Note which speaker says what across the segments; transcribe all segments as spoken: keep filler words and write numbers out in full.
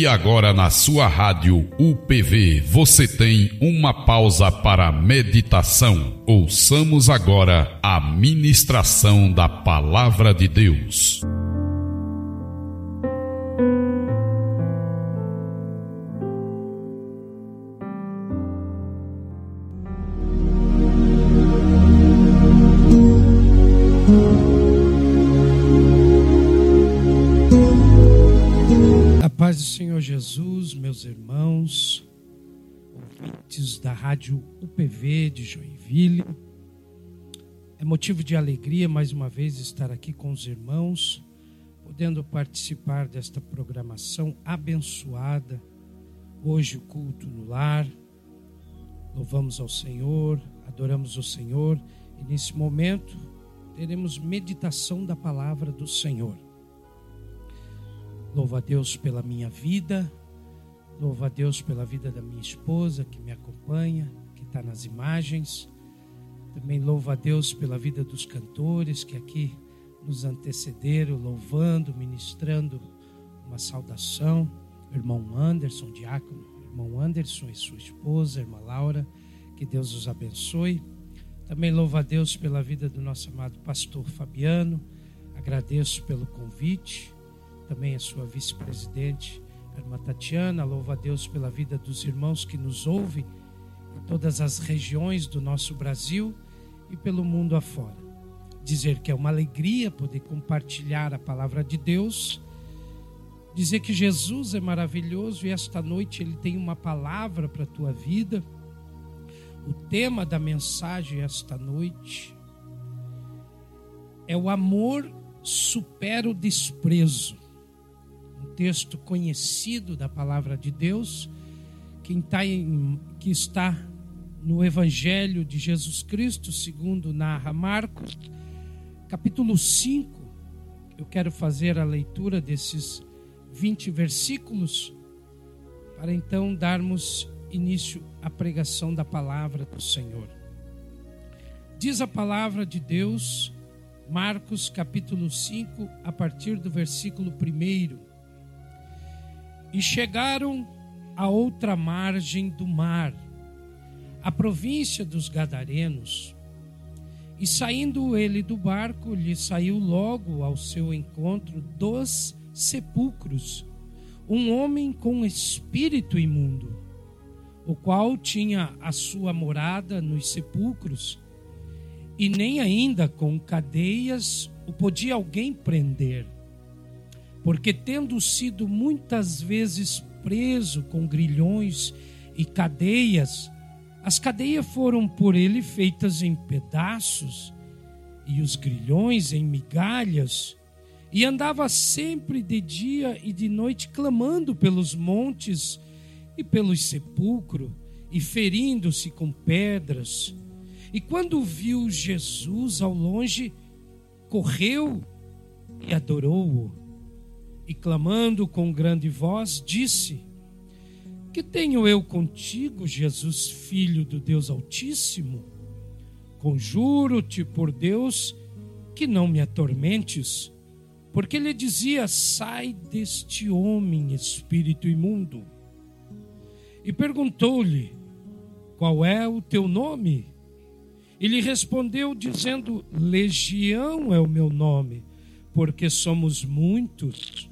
Speaker 1: E agora na sua rádio U P V você tem uma pausa para meditação. Ouçamos agora a ministração da Palavra de Deus.
Speaker 2: Paz do Senhor Jesus, meus irmãos, ouvintes da Rádio U P V de Joinville. É motivo de alegria mais uma vez estar aqui com os irmãos, podendo participar desta programação abençoada. Hoje o culto no lar, louvamos ao Senhor, adoramos o Senhor e nesse momento teremos meditação da palavra do Senhor. Louvo a Deus pela minha vida, louvo a Deus pela vida da minha esposa que me acompanha, que está nas imagens. Também louvo a Deus pela vida dos cantores que aqui nos antecederam, louvando, ministrando uma saudação. Irmão Anderson, diácono, irmão Anderson e sua esposa, irmã Laura, que Deus os abençoe. Também louvo a Deus pela vida do nosso amado pastor Fabiano, agradeço pelo convite. Também a sua vice-presidente, a irmã Tatiana, louvo a Deus pela vida dos irmãos que nos ouvem em todas as regiões do nosso Brasil e pelo mundo afora. Dizer que é uma alegria poder compartilhar a palavra de Deus, dizer que Jesus é maravilhoso e esta noite Ele tem uma palavra para a tua vida. O tema da mensagem esta noite é o amor supera o desprezo. Um texto conhecido da palavra de Deus, que está, em, que está no Evangelho de Jesus Cristo, segundo narra Marcos, capítulo cinco. Eu quero fazer a leitura desses vinte versículos, para então darmos início à pregação da palavra do Senhor. Diz a palavra de Deus, Marcos capítulo cinco, a partir do versículo primeiro. E chegaram a outra margem do mar, a província dos Gadarenos. E saindo ele do barco, lhe saiu logo ao seu encontro dos sepulcros um homem com espírito imundo, o qual tinha a sua morada nos sepulcros, e nem ainda com cadeias o podia alguém prender, porque tendo sido muitas vezes preso com grilhões e cadeias, as cadeias foram por ele feitas em pedaços, e os grilhões em migalhas, e andava sempre de dia e de noite clamando pelos montes e pelos sepulcros, e ferindo-se com pedras. E quando viu Jesus ao longe, correu e adorou-o. E clamando com grande voz, disse: Que tenho eu contigo, Jesus, Filho do Deus Altíssimo? Conjuro-te por Deus que não me atormentes. Porque ele dizia: Sai deste homem, espírito imundo. E perguntou-lhe: Qual é o teu nome? Ele respondeu dizendo: Legião é o meu nome, porque somos muitos.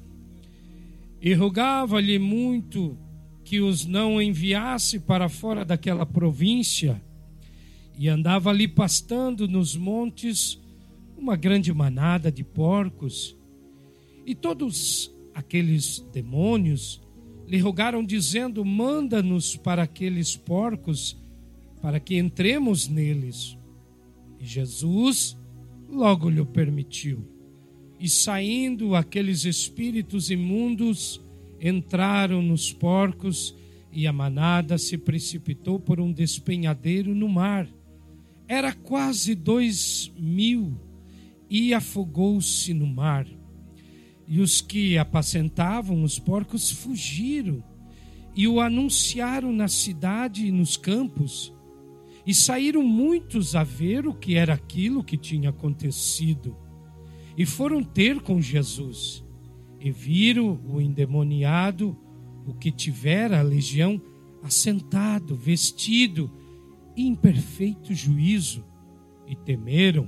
Speaker 2: E rogava-lhe muito que os não enviasse para fora daquela província. E andava ali pastando nos montes uma grande manada de porcos. E todos aqueles demônios lhe rogaram dizendo: Manda-nos para aqueles porcos, para que entremos neles. E Jesus logo lhe permitiu. E saindo aqueles espíritos imundos, entraram nos porcos, e a manada se precipitou por um despenhadeiro no mar. Era quase dois mil, e afogou-se no mar. E os que apacentavam os porcos fugiram, e o anunciaram na cidade e nos campos. E saíram muitos a ver o que era aquilo que tinha acontecido. E foram ter com Jesus. E viram o endemoniado o que tivera a legião assentado, vestido, em perfeito juízo, e temeram.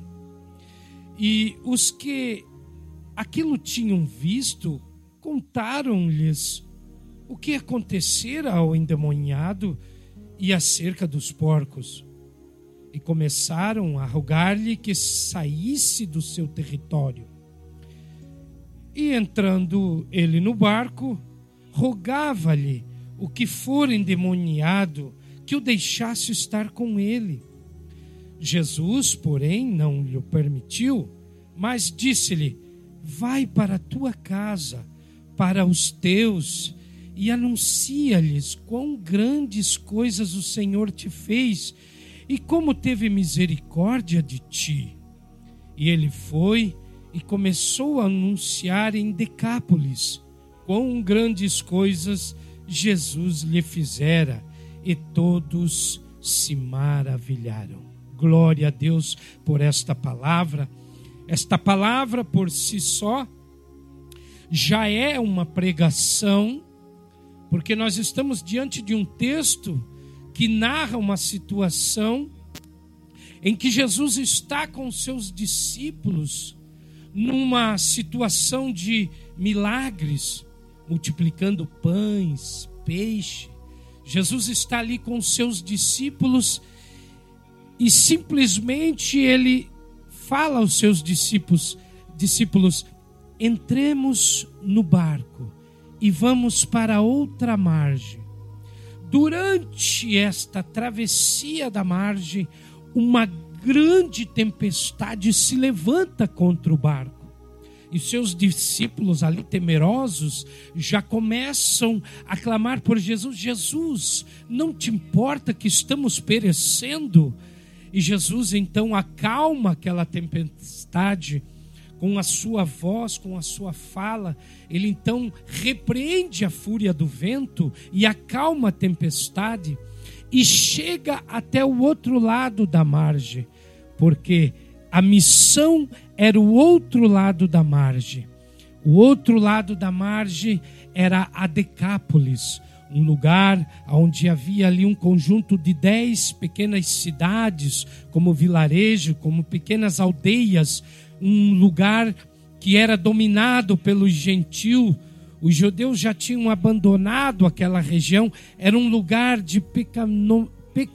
Speaker 2: E os que aquilo tinham visto, contaram-lhes o que acontecera ao endemoniado e acerca dos porcos. E começaram a rogar-lhe que saísse do seu território. E entrando ele no barco, rogava-lhe o que for endemoniado que o deixasse estar com ele. Jesus, porém, não lhe permitiu, mas disse-lhe: vai para a tua casa, para os teus, e anuncia-lhes quão grandes coisas o Senhor te fez e como teve misericórdia de ti. E ele foi e começou a anunciar em Decápolis quão grandes coisas Jesus lhe fizera, e todos se maravilharam. Glória a Deus por esta palavra. Esta palavra por si só já é uma pregação, porque nós estamos diante de um texto que narra uma situação em que Jesus está com seus discípulos numa situação de milagres, multiplicando pães, peixe. Jesus está ali com seus discípulos e simplesmente ele fala aos seus discípulos, discípulos, entremos no barco e vamos para outra margem. Durante esta travessia da margem, uma grande tempestade se levanta contra o barco. E seus discípulos ali temerosos já começam a clamar por Jesus. Jesus, não te importa que estamos perecendo? E Jesus então acalma aquela tempestade com a sua voz, com a sua fala. Ele então repreende a fúria do vento e acalma a tempestade e chega até o outro lado da margem, porque a missão era o outro lado da margem. O outro lado da margem era a Decápolis, um lugar onde havia ali um conjunto de dez pequenas cidades, como vilarejo, como pequenas aldeias, um lugar que era dominado pelos gentios. Os judeus já tinham abandonado aquela região, era um lugar de pecano,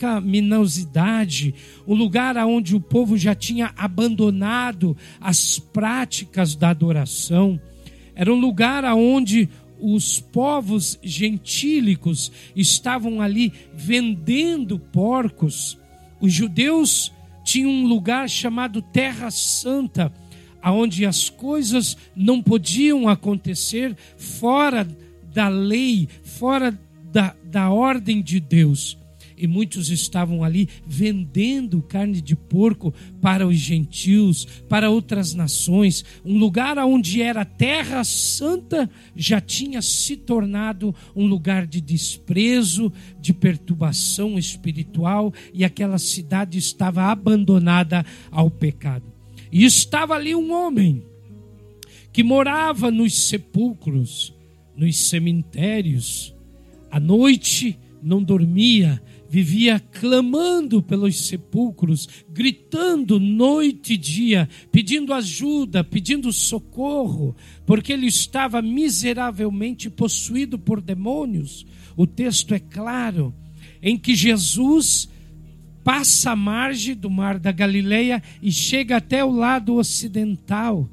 Speaker 2: pecaminosidade, um lugar onde o povo já tinha abandonado as práticas da adoração. Era um lugar onde os povos gentílicos estavam ali vendendo porcos. Os judeus tinham um lugar chamado Terra Santa, onde as coisas não podiam acontecer fora da lei, fora da, da ordem de Deus. E muitos estavam ali vendendo carne de porco para os gentios, para outras nações. Um lugar onde era Terra Santa já tinha se tornado um lugar de desprezo, de perturbação espiritual, e aquela cidade estava abandonada ao pecado. E estava ali um homem que morava nos sepulcros, nos cemitérios. À noite não dormia, vivia clamando pelos sepulcros, gritando noite e dia, pedindo ajuda, pedindo socorro, porque ele estava miseravelmente possuído por demônios. O texto é claro, em que Jesus passa a margem do mar da Galileia e chega até o lado ocidental.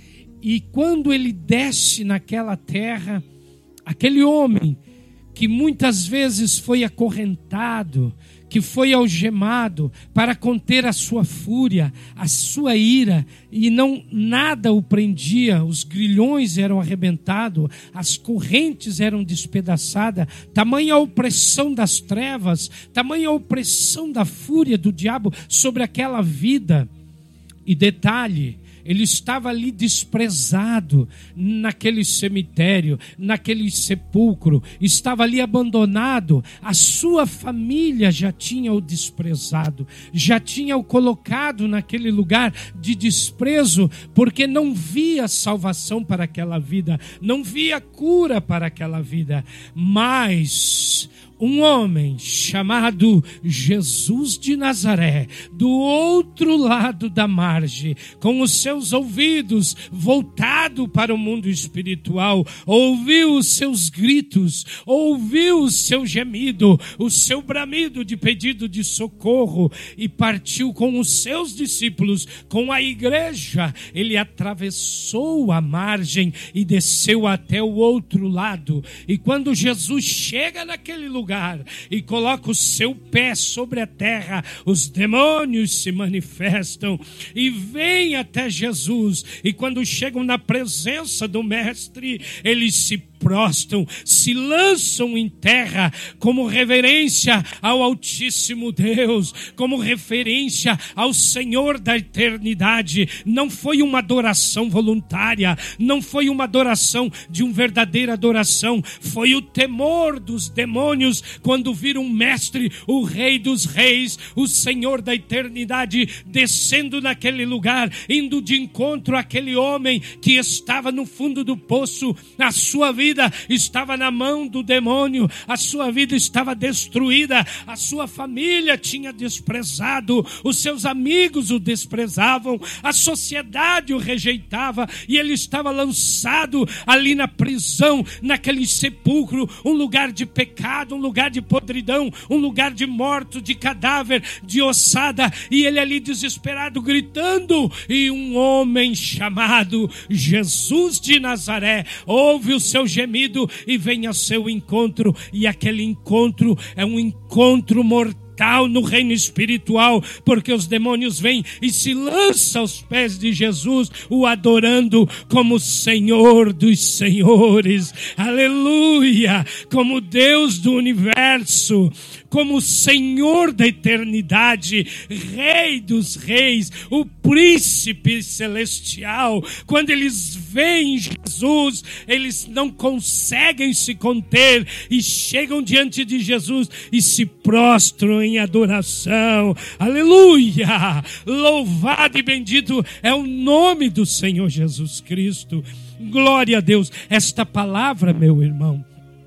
Speaker 2: E quando ele desce naquela terra, aquele homem que muitas vezes foi acorrentado, que foi algemado para conter a sua fúria, a sua ira, e não nada o prendia, os grilhões eram arrebentados, as correntes eram despedaçadas, tamanha a opressão das trevas, tamanha a opressão da fúria do diabo sobre aquela vida. E detalhe, Ele estava ali desprezado naquele cemitério, naquele sepulcro, estava ali abandonado. A sua família já tinha o desprezado, já tinha o colocado naquele lugar de desprezo, porque não via salvação para aquela vida, não via cura para aquela vida. Mas um homem chamado Jesus de Nazaré, do outro lado da margem, com os seus ouvidos voltados para o mundo espiritual, ouviu os seus gritos, ouviu o seu gemido, o seu bramido de pedido de socorro, e partiu com os seus discípulos, com a igreja. Ele atravessou a margem e desceu até o outro lado. E quando Jesus chega naquele lugar e coloca o seu pé sobre a terra, os demônios se manifestam e vêm até Jesus. E quando chegam na presença do Mestre, eles se prostam, se lançam em terra como reverência ao Altíssimo Deus, como referência ao Senhor da eternidade. Não foi uma adoração voluntária, não foi uma adoração de uma verdadeira adoração, foi o temor dos demônios quando viram o Mestre, o Rei dos Reis, o Senhor da eternidade, descendo naquele lugar, indo de encontro àquele homem que estava no fundo do poço. A sua vida estava na mão do demônio, a sua vida estava destruída, a sua família tinha desprezado, os seus amigos o desprezavam, a sociedade o rejeitava, e ele estava lançado ali na prisão, naquele sepulcro, um lugar de pecado, um lugar de podridão, um lugar de morto, de cadáver, de ossada, e ele ali desesperado gritando, e um homem chamado Jesus de Nazaré ouve o seu gemido e vem ao seu encontro, e aquele encontro é um encontro mortal no reino espiritual, porque os demônios vêm e se lançam aos pés de Jesus, o adorando como Senhor dos senhores, aleluia, como Deus do universo, como Senhor da eternidade, Rei dos reis, o príncipe celestial. Quando eles veem Jesus, eles não conseguem se conter e chegam diante de Jesus e se prostram em adoração. Aleluia! Louvado e bendito é o nome do Senhor Jesus Cristo. Glória a Deus. Esta palavra, meu irmão,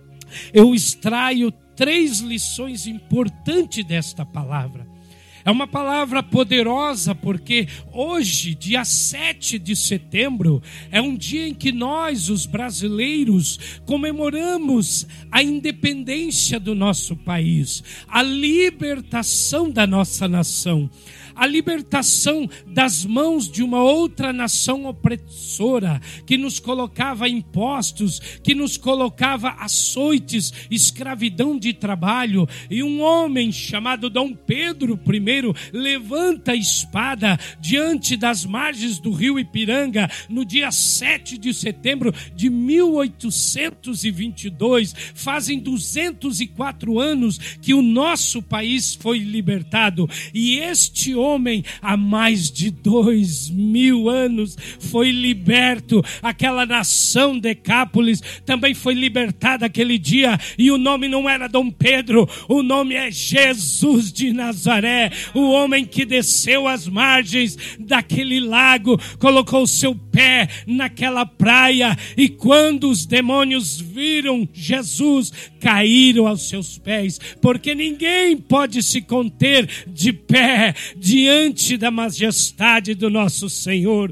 Speaker 2: eu extraio três lições importantes desta palavra. É uma palavra poderosa, porque hoje, dia sete de setembro, é um dia em que nós, os brasileiros, comemoramos a independência do nosso país, a libertação da nossa nação, a libertação das mãos de uma outra nação opressora, que nos colocava impostos, que nos colocava açoites, escravidão de trabalho. E um homem chamado Dom Pedro I levanta a espada diante das margens do rio Ipiranga, no dia sete de setembro de mil oitocentos e vinte e dois. Fazem duzentos e quatro anos que o nosso país foi libertado, e este homem homem há mais de dois mil anos foi liberto. Aquela nação Decápolis também foi libertada aquele dia, e o nome não era Dom Pedro, o nome é Jesus de Nazaré, o homem que desceu às margens daquele lago, colocou o seu pé naquela praia, e quando os demônios viram Jesus, caíram aos seus pés, porque ninguém pode se conter de pé diante da majestade do nosso Senhor.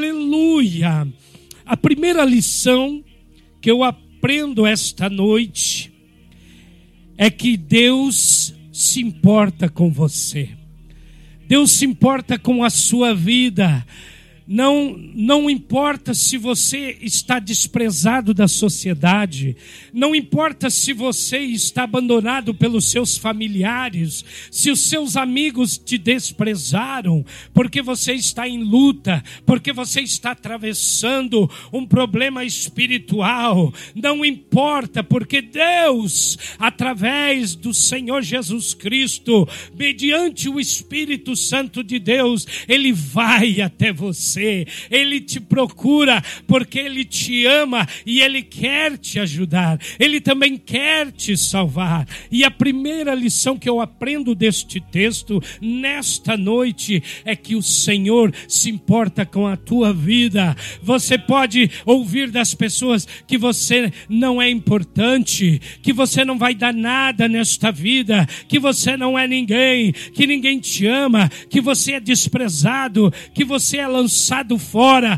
Speaker 2: Aleluia! A primeira lição que eu aprendo esta noite é que Deus se importa com você. Deus se importa com a sua vida. Não, não importa se você está desprezado da sociedade, não importa se você está abandonado pelos seus familiares, se os seus amigos te desprezaram, porque você está em luta, porque você está atravessando um problema espiritual. Não importa, porque Deus, através do Senhor Jesus Cristo, mediante o Espírito Santo de Deus, Ele vai até você. você, Ele te procura porque Ele te ama e Ele quer te ajudar, Ele também quer te salvar. E a primeira lição que eu aprendo deste texto, nesta noite, é que o Senhor se importa com a tua vida. Você pode ouvir das pessoas que você não é importante, que você não vai dar nada nesta vida, que você não é ninguém, que ninguém te ama, que você é desprezado, que você é lançado fora,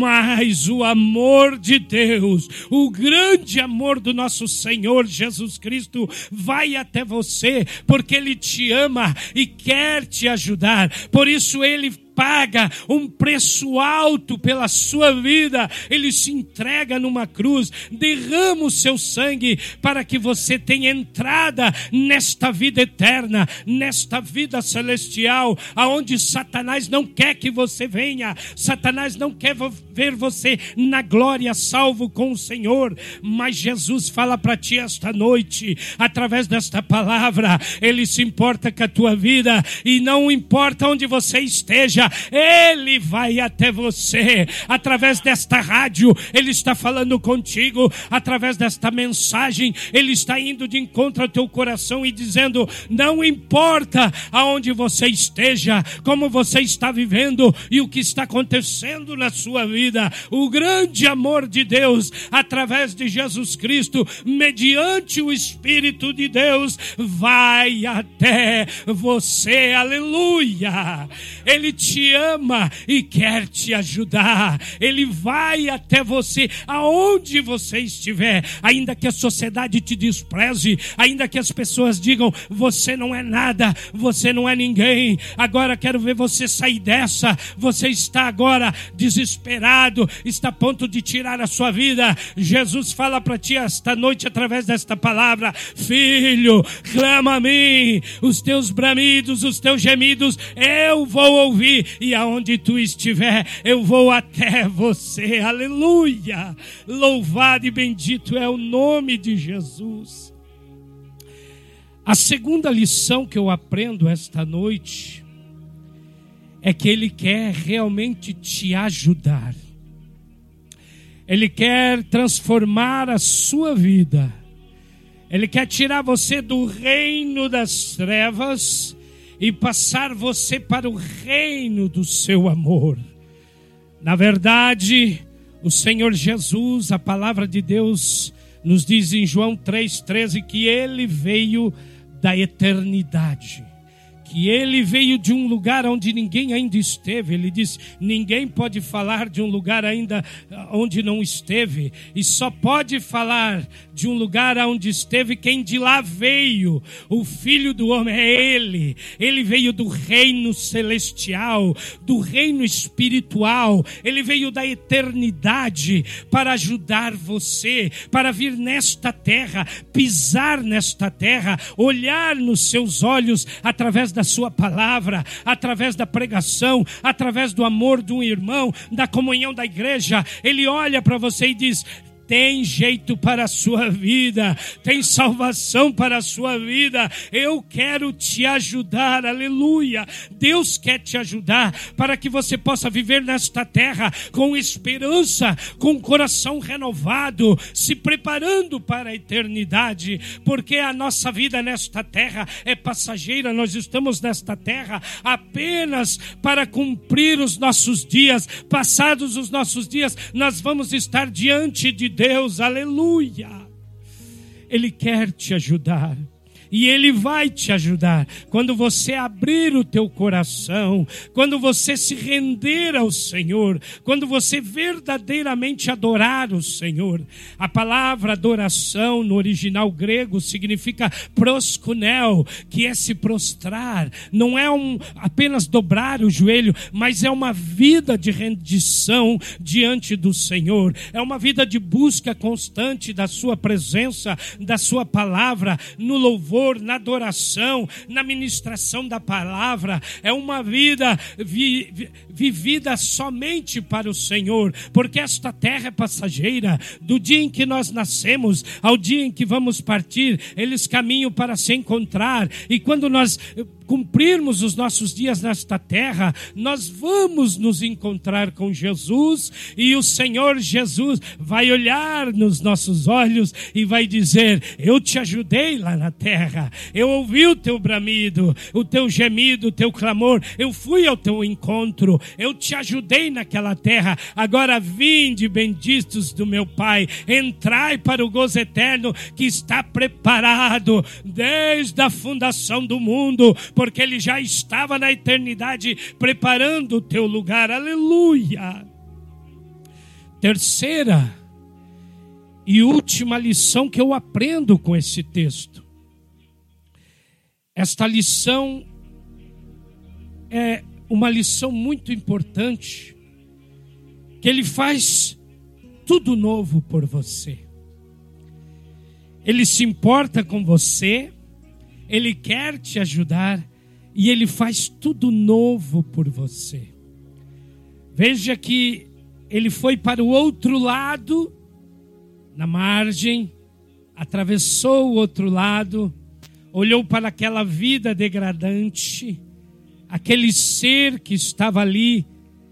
Speaker 2: mas o amor de Deus, o grande amor do nosso Senhor Jesus Cristo vai até você, porque Ele te ama e quer te ajudar. Por isso Ele paga um preço alto pela sua vida. Ele se entrega numa cruz, derrama o seu sangue para que você tenha entrada nesta vida eterna, nesta vida celestial, aonde Satanás não quer que você venha. Satanás não quer ver você na glória, salvo com o Senhor. Mas Jesus fala para ti esta noite, através desta palavra, Ele se importa com a tua vida, e não importa onde você esteja, Ele vai até você. Através desta rádio, Ele está falando contigo. Através desta mensagem, Ele está indo de encontro ao teu coração e dizendo: não importa aonde você esteja, como você está vivendo e o que está acontecendo na sua vida, o grande amor de Deus, através de Jesus Cristo, mediante o Espírito de Deus, vai até você. Aleluia! Ele te ama e quer te ajudar. Ele vai até você aonde você estiver, ainda que a sociedade te despreze, ainda que as pessoas digam: você não é nada, você não é ninguém. Agora quero ver você sair dessa. Você está agora desesperado, está a ponto de tirar a sua vida. Jesus fala para ti esta noite através desta palavra: filho, clama a mim, os teus bramidos, os teus gemidos eu vou ouvir, e aonde tu estiver, eu vou até você. Aleluia! Louvado e bendito é o nome de Jesus. A segunda lição que eu aprendo esta noite é que Ele quer realmente te ajudar. Ele quer transformar a sua vida. Ele quer tirar você do reino das trevas e passar você para o reino do seu amor. Na verdade, o Senhor Jesus, a palavra de Deus, nos diz em João três, treze, que Ele veio da eternidade, que Ele veio de um lugar onde ninguém ainda esteve. Ele diz: ninguém pode falar de um lugar ainda onde não esteve, e só pode falar de um lugar onde esteve quem de lá veio. O Filho do Homem é Ele. Ele veio do reino celestial, do reino espiritual. Ele veio da eternidade para ajudar você, para vir nesta terra, pisar nesta terra, olhar nos seus olhos através da sua palavra, através da pregação, através do amor de um irmão, da comunhão da igreja. Ele olha para você e diz: tem jeito para a sua vida, tem salvação para a sua vida, eu quero te ajudar. Aleluia! Deus quer te ajudar para que você possa viver nesta terra com esperança, com o coração renovado, se preparando para a eternidade, porque a nossa vida nesta terra é passageira. Nós estamos nesta terra apenas para cumprir os nossos dias. Passados os nossos dias, nós vamos estar diante de Deus. Deus, aleluia! Ele quer te ajudar. E Ele vai te ajudar quando você abrir o teu coração, quando você se render ao Senhor, quando você verdadeiramente adorar o Senhor. A palavra adoração no original grego significa proskuneo, que é se prostrar. Não é um, apenas dobrar o joelho, mas é uma vida de rendição diante do Senhor. É uma vida de busca constante da sua presença, da sua palavra, no louvor, na adoração, na ministração da palavra. É uma vida vi, vi, vivida somente para o Senhor, porque esta terra é passageira. Do dia em que nós nascemos ao dia em que vamos partir, eles caminham para se encontrar. E quando nós cumprirmos os nossos dias nesta terra, nós vamos nos encontrar com Jesus, e o Senhor Jesus vai olhar nos nossos olhos e vai dizer: eu te ajudei lá na terra, eu ouvi o teu bramido, o teu gemido, o teu clamor, eu fui ao teu encontro, eu te ajudei naquela terra, agora vinde, benditos do meu Pai, entrai para o gozo eterno que está preparado desde a fundação do mundo, porque Ele já estava na eternidade preparando o teu lugar. Aleluia! Terceira e última lição que eu aprendo com esse texto. Esta lição é uma lição muito importante, que Ele faz tudo novo por você. Ele se importa com você, Ele quer te ajudar e Ele faz tudo novo por você. Veja que Ele foi para o outro lado, na margem, atravessou o outro lado, olhou para aquela vida degradante, aquele ser que estava ali,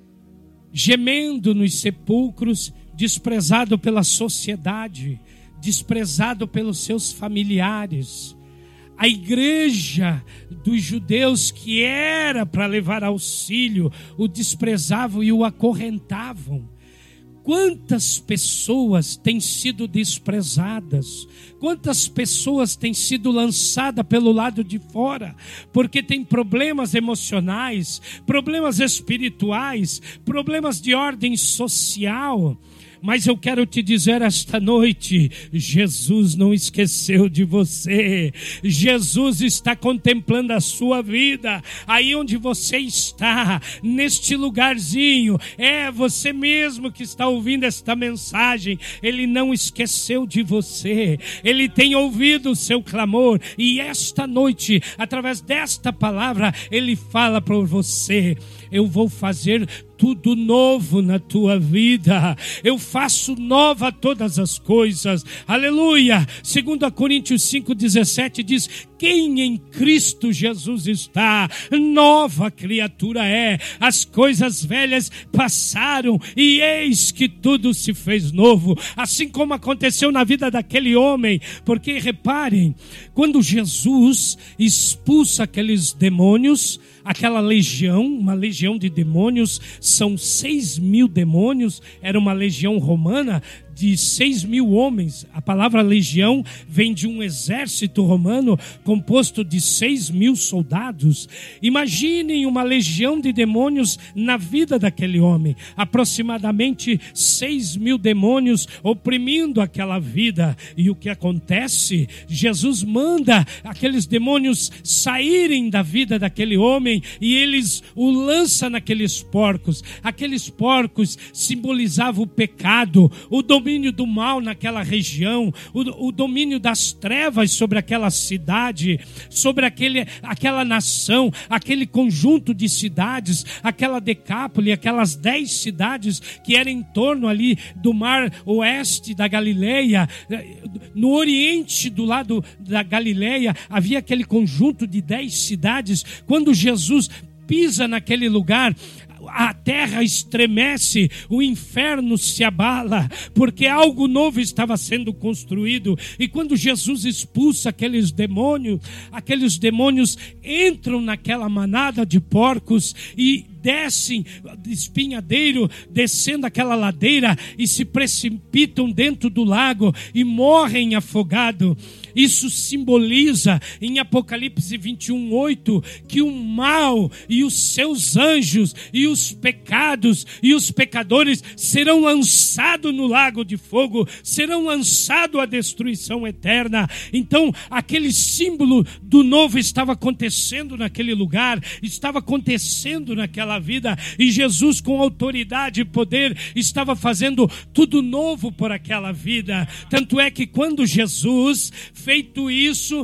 Speaker 2: gemendo nos sepulcros, desprezado pela sociedade, desprezado pelos seus familiares. A igreja dos judeus, que era para levar auxílio, o desprezavam e o acorrentavam. Quantas pessoas têm sido desprezadas? Quantas pessoas têm sido lançadas pelo lado de fora? Porque tem problemas emocionais, problemas espirituais, problemas de ordem social. Mas eu quero te dizer esta noite, Jesus não esqueceu de você. Jesus está contemplando a sua vida. Aí onde você está, neste lugarzinho, é você mesmo que está ouvindo esta mensagem. Ele não esqueceu de você. Ele tem ouvido o seu clamor. E esta noite, através desta palavra, Ele fala para você: eu vou fazer tudo novo na tua vida. Eu faço nova todas as coisas. Aleluia. Segundo Coríntios cinco, dezessete diz: quem em Cristo Jesus está, nova criatura é. As coisas velhas passaram e eis que tudo se fez novo. Assim como aconteceu na vida daquele homem. Porque reparem, quando Jesus expulsa aqueles demônios, aquela legião, uma legião de demônios, são seis mil demônios, era uma legião romana de seis mil homens. A palavra legião vem de um exército romano composto de seis mil soldados. Imaginem uma legião de demônios na vida daquele homem, aproximadamente seis mil demônios oprimindo aquela vida. E o que acontece? Jesus manda aqueles demônios saírem da vida daquele homem e eles o lançam naqueles porcos. Aqueles porcos simbolizavam o pecado, o domínio do mal naquela região, o, o domínio das trevas sobre aquela cidade, sobre aquele, aquela nação, aquele conjunto de cidades, aquela Decápole, aquelas dez cidades que eram em torno ali do mar oeste da Galileia. No oriente do lado da Galileia havia aquele conjunto de dez cidades. Quando Jesus pisa naquele lugar, a terra estremece, o inferno se abala, porque algo novo estava sendo construído. E quando Jesus expulsa aqueles demônios, aqueles demônios entram naquela manada de porcos e descem de espinhadeiro, descendo aquela ladeira e se precipitam dentro do lago e morrem afogados. Isso simboliza em Apocalipse vinte e um, oito, que o mal e os seus anjos e os pecados e os pecadores serão lançados no lago de fogo, serão lançados à destruição eterna. Então aquele símbolo do novo estava acontecendo naquele lugar, estava acontecendo naquela vida, e Jesus, com autoridade e poder, estava fazendo tudo novo por aquela vida. Tanto é que quando Jesus, feito isso,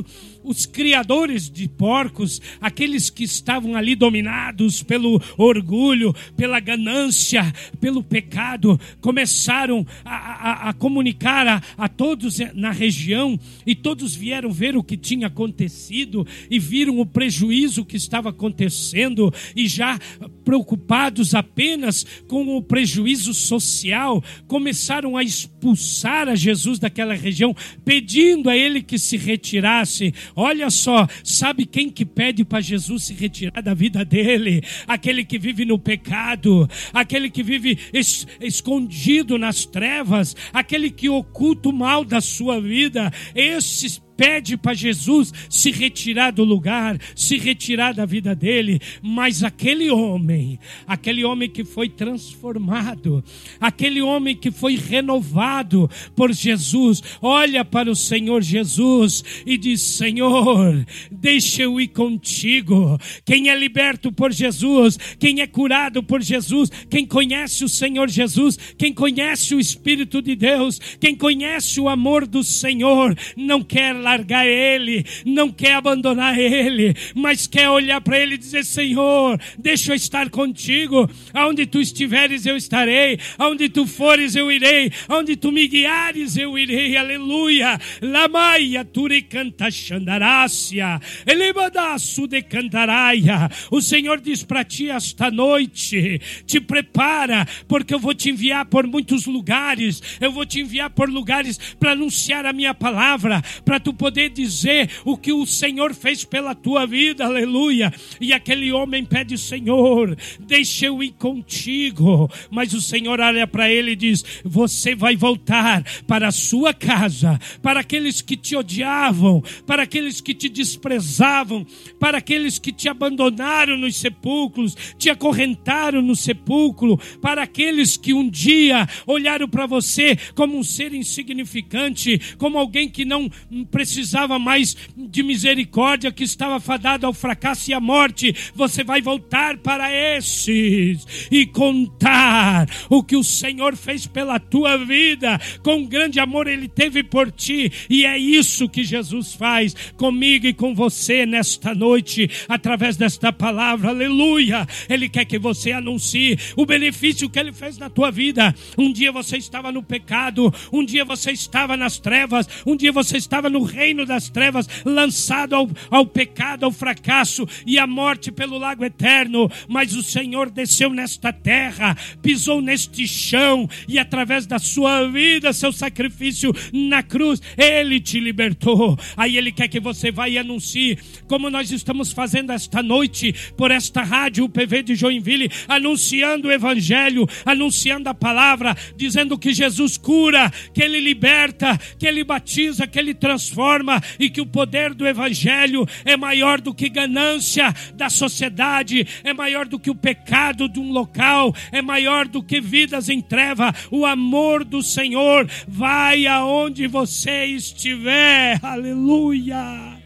Speaker 2: os criadores de porcos, aqueles que estavam ali dominados pelo orgulho, pela ganância, pelo pecado, começaram a, a, a comunicar a, a todos na região, e todos vieram ver o que tinha acontecido e viram o prejuízo que estava acontecendo, e já preocupados apenas com o prejuízo social, começaram a expulsar a Jesus daquela região, pedindo a ele que se retirasse. Olha só, sabe quem que pede para Jesus se retirar da vida dele? Aquele que vive no pecado, aquele que vive es- escondido nas trevas, aquele que oculta o mal da sua vida. Esses pede para Jesus se retirar do lugar, se retirar da vida dele. Mas aquele homem, aquele homem que foi transformado, aquele homem que foi renovado por Jesus, olha para o Senhor Jesus e diz: Senhor, deixa eu ir contigo. Quem é liberto por Jesus, quem é curado por Jesus, quem conhece o Senhor Jesus, quem conhece o Espírito de Deus, quem conhece o amor do Senhor, não quer largar ele, não quer abandonar ele, mas quer olhar para ele e dizer: Senhor, deixa eu estar contigo. Aonde tu estiveres eu estarei, aonde tu fores eu irei, aonde tu me guiares eu irei. Aleluia. Lamaia turi canta xandarácia, elebadaço de cantaraia. O Senhor diz para ti esta noite: te prepara, porque eu vou te enviar por muitos lugares, eu vou te enviar por lugares para anunciar a minha palavra, para tu poder dizer o que o Senhor fez pela tua vida. Aleluia. E aquele homem pede: Senhor, deixa eu ir contigo. Mas o Senhor olha para ele e diz: você vai voltar para a sua casa, para aqueles que te odiavam, para aqueles que te desprezavam, para aqueles que te abandonaram nos sepulcros, te acorrentaram no sepulcro, para aqueles que um dia olharam para você como um ser insignificante, como alguém que não precisava mais de misericórdia, que estava fadado ao fracasso e à morte. Você vai voltar para esses e contar o que o Senhor fez pela tua vida, com grande amor ele teve por ti. E é isso que Jesus faz comigo e com você nesta noite, através desta palavra. Aleluia. Ele quer que você anuncie o benefício que ele fez na tua vida. Um dia você estava no pecado, um dia você estava nas trevas, um dia você estava no reino das trevas, lançado ao, ao pecado, ao fracasso e à morte pelo lago eterno. Mas o Senhor desceu nesta terra, pisou neste chão, e através da sua vida, seu sacrifício na cruz, ele te libertou. Aí ele quer que você vá e anuncie, como nós estamos fazendo esta noite por esta rádio U P V de Joinville, anunciando o evangelho, anunciando a palavra, dizendo que Jesus cura, que ele liberta, que ele batiza, que ele transforma, e que o poder do evangelho é maior do que ganância da sociedade, é maior do que o pecado de um local, é maior do que vidas em treva. O amor do Senhor vai aonde você estiver. Aleluia.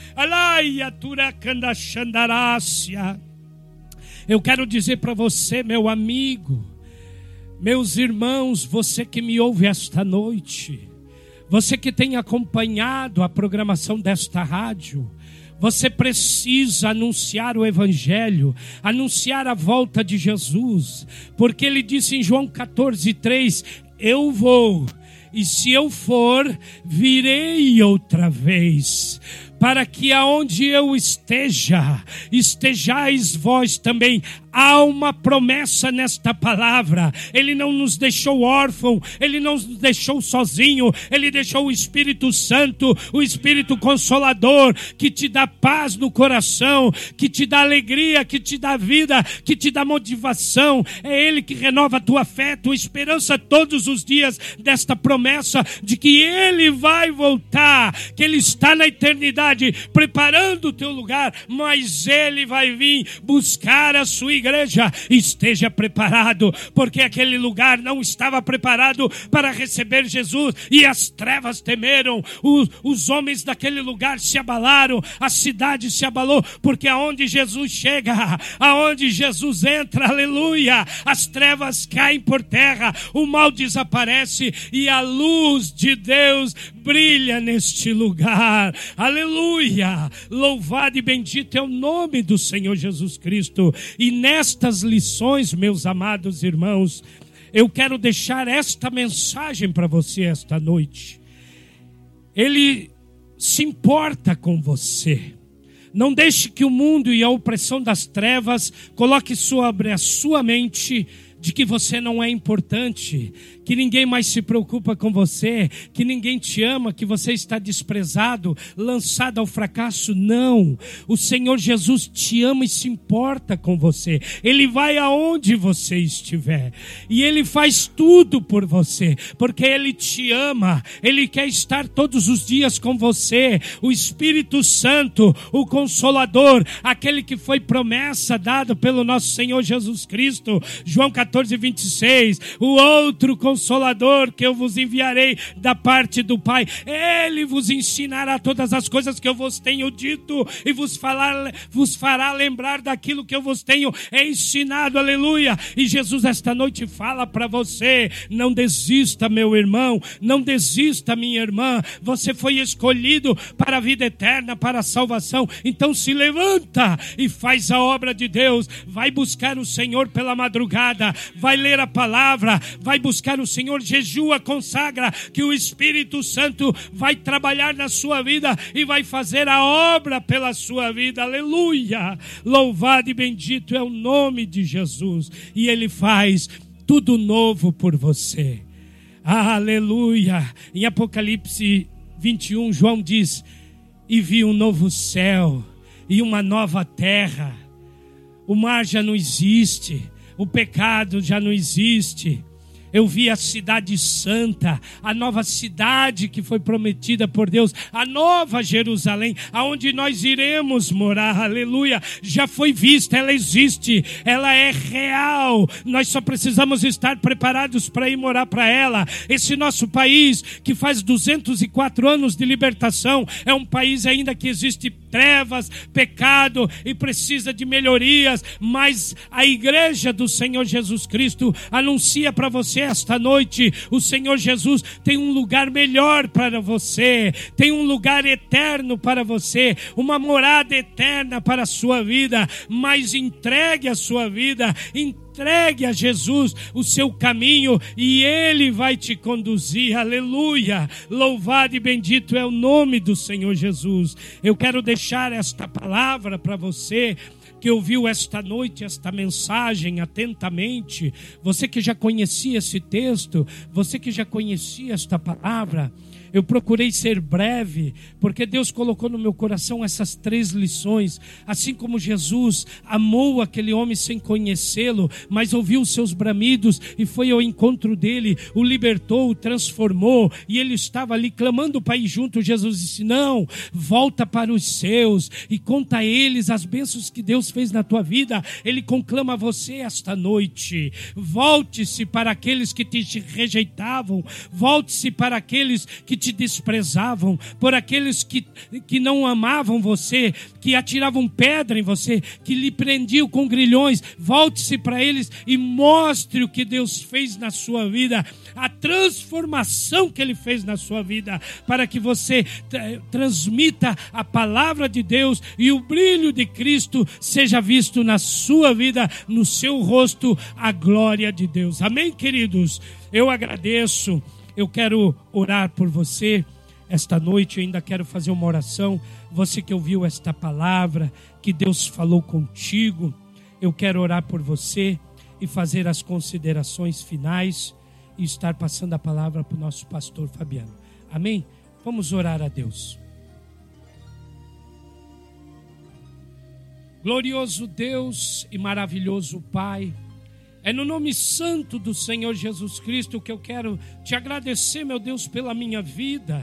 Speaker 2: Alaia turacanda xandarácia. Eu quero dizer para você, meu amigo, meus irmãos, você que me ouve esta noite, você que tem acompanhado a programação desta rádio, você precisa anunciar o evangelho, anunciar a volta de Jesus, porque ele disse em João catorze, três, eu vou, e se eu for, virei outra vez, para que aonde eu esteja, estejais vós também. Há uma promessa nesta palavra. Ele não nos deixou órfão, ele não nos deixou sozinho, ele deixou o Espírito Santo, o Espírito Consolador, que te dá paz no coração, que te dá alegria, que te dá vida, que te dá motivação. É ele que renova a tua fé, tua esperança todos os dias, desta promessa de que ele vai voltar, que ele está na eternidade preparando o teu lugar, mas ele vai vir buscar a sua igreja. igreja esteja preparado, porque aquele lugar não estava preparado para receber Jesus, e as trevas temeram, os, os homens daquele lugar se abalaram, a cidade se abalou, porque aonde Jesus chega, aonde Jesus entra, aleluia, as trevas caem por terra, o mal desaparece e a luz de Deus brilha neste lugar, aleluia, louvado e bendito é o nome do Senhor Jesus Cristo. E nestas lições, meus amados irmãos, eu quero deixar esta mensagem para você esta noite. Ele se importa com você. Não deixe que o mundo e a opressão das trevas coloque sobre a sua mente de que você não é importante, que ninguém mais se preocupa com você, que ninguém te ama, que você está desprezado, lançado ao fracasso. Não, o Senhor Jesus te ama e se importa com você. Ele vai aonde você estiver e Ele faz tudo por você, porque Ele te ama, Ele quer estar todos os dias com você. O Espírito Santo, o Consolador, aquele que foi promessa dada pelo nosso Senhor Jesus Cristo, João catorze, vinte e seis, o outro Consolador que eu vos enviarei da parte do Pai, Ele vos ensinará todas as coisas que eu vos tenho dito e vos, falar, vos fará lembrar daquilo que eu vos tenho ensinado, aleluia. E Jesus esta noite fala para você: não desista, meu irmão, não desista, minha irmã, você foi escolhido para a vida eterna, para a salvação. Então se levanta e faz a obra de Deus, vai buscar o Senhor pela madrugada, vai ler a palavra, vai buscar o Senhor, jejua, consagra, que o Espírito Santo vai trabalhar na sua vida e vai fazer a obra pela sua vida, aleluia. Louvado e bendito é o nome de Jesus, e Ele faz tudo novo por você, aleluia. Em Apocalipse vinte e um, João diz: e vi um novo céu e uma nova terra. O mar já não existe, o pecado já não existe. Eu vi a cidade santa, a nova cidade que foi prometida por Deus, a nova Jerusalém, aonde nós iremos morar, aleluia. Já foi vista, ela existe, ela é real. Nós só precisamos estar preparados para ir morar para ela. Esse nosso país, que faz duzentos e quatro anos de libertação, é um país ainda que existe trevas, pecado e precisa de melhorias, mas a igreja do Senhor Jesus Cristo anuncia para você esta noite: o Senhor Jesus tem um lugar melhor para você, tem um lugar eterno para você, uma morada eterna para a sua vida. Mas entregue a sua vida, entregue a Jesus o seu caminho e Ele vai te conduzir, aleluia. Louvado e bendito é o nome do Senhor Jesus. Eu quero deixar esta palavra para você que ouviu esta noite, esta mensagem atentamente, você que já conhecia esse texto, você que já conhecia esta palavra. Eu procurei ser breve, porque Deus colocou no meu coração essas três lições. Assim como Jesus amou aquele homem sem conhecê-lo, mas ouviu os seus bramidos e foi ao encontro dele, o libertou, o transformou, e ele estava ali clamando para ir junto. Jesus disse: não, volta para os seus e conta a eles as bênçãos que Deus fez na tua vida. Ele conclama você esta noite: volte-se para aqueles que te rejeitavam, volte-se para aqueles que te desprezavam, por aqueles que, que não amavam você, que atiravam pedra em você, que lhe prendiam com grilhões. Volte-se para eles e mostre o que Deus fez na sua vida, a transformação que Ele fez na sua vida, para que você t- transmita a palavra de Deus e o brilho de Cristo seja visto na sua vida, no seu rosto, a glória de Deus. Amém, queridos? Eu agradeço. Eu quero orar por você esta noite. Eu ainda quero fazer uma oração. Você que ouviu esta palavra, que Deus falou contigo, eu quero orar por você e fazer as considerações finais e estar passando a palavra para o nosso pastor Fabiano. Amém? Vamos orar a Deus. Glorioso Deus e maravilhoso Pai, é no nome santo do Senhor Jesus Cristo que eu quero te agradecer, meu Deus, pela minha vida,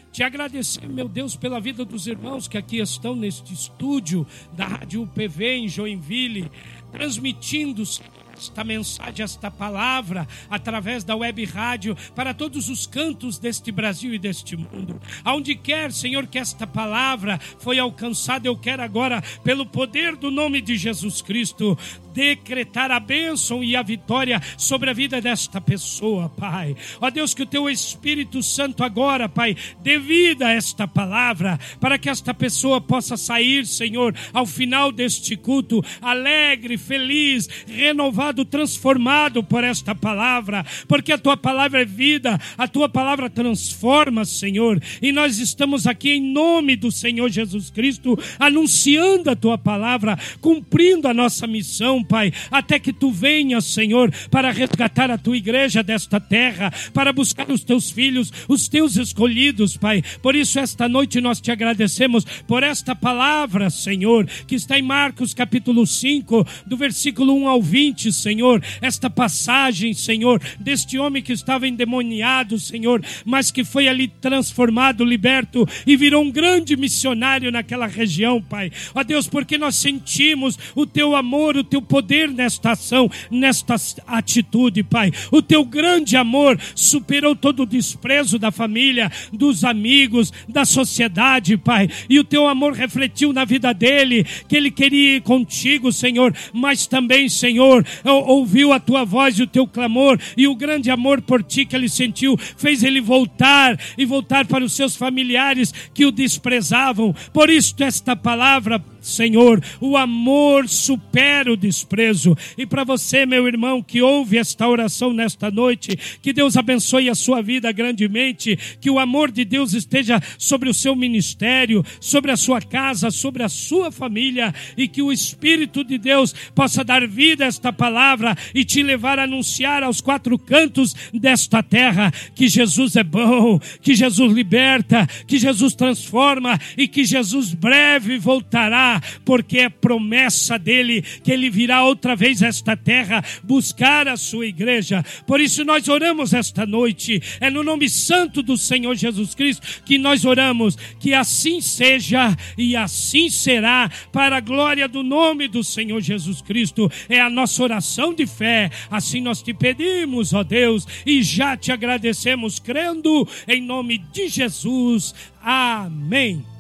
Speaker 2: Te agradecer, meu Deus, pela vida dos irmãos que aqui estão neste estúdio da Rádio U P V em Joinville, transmitindo esta mensagem, esta palavra, através da web rádio, para todos os cantos deste Brasil e deste mundo. Aonde quer, Senhor, que esta palavra foi alcançada, eu quero agora, pelo poder do nome de Jesus Cristo, decretar a bênção e a vitória sobre a vida desta pessoa, Pai. Ó Deus, que o Teu Espírito Santo agora, Pai, dê vida a esta palavra, para que esta pessoa possa sair, Senhor, ao final deste culto, alegre, feliz, renovado, transformado por esta palavra, porque a Tua palavra é vida, a Tua palavra transforma, Senhor, e nós estamos aqui em nome do Senhor Jesus Cristo, anunciando a Tua palavra, cumprindo a nossa missão, Pai, até que Tu venhas, Senhor, para resgatar a Tua igreja desta terra, para buscar os Teus filhos, os Teus escolhidos, Pai. Por isso esta noite nós Te agradecemos por esta palavra, Senhor, que está em Marcos capítulo cinco, do versículo um ao vinte, Senhor, esta passagem, Senhor, deste homem que estava endemoniado, Senhor, mas que foi ali transformado, liberto e virou um grande missionário naquela região, Pai. Ó Deus, porque nós sentimos o Teu amor, o Teu poder nesta ação, nesta atitude, Pai. O Teu grande amor superou todo o desprezo da família, dos amigos, da sociedade, Pai. E o Teu amor refletiu na vida dele, que ele queria ir contigo, Senhor, mas também, Senhor, ouviu a Tua voz e o Teu clamor, e o grande amor por Ti que ele sentiu fez ele voltar e voltar para os seus familiares que o desprezavam. Por isso esta palavra, Senhor, o amor supera o desprezo. E para você, meu irmão, que ouve esta oração nesta noite, que Deus abençoe a sua vida grandemente, que o amor de Deus esteja sobre o seu ministério, sobre a sua casa, sobre a sua família, e que o Espírito de Deus possa dar vida a esta palavra e te levar a anunciar aos quatro cantos desta terra que Jesus é bom, que Jesus liberta, que Jesus transforma e que Jesus breve voltará, porque é promessa dele que ele virá outra vez a esta terra buscar a sua igreja. Por isso nós oramos esta noite, é no nome santo do Senhor Jesus Cristo que nós oramos, que assim seja e assim será, para a glória do nome do Senhor Jesus Cristo. É a nossa oração de fé, assim nós te pedimos, ó Deus, e já te agradecemos, crendo em nome de Jesus. Amém.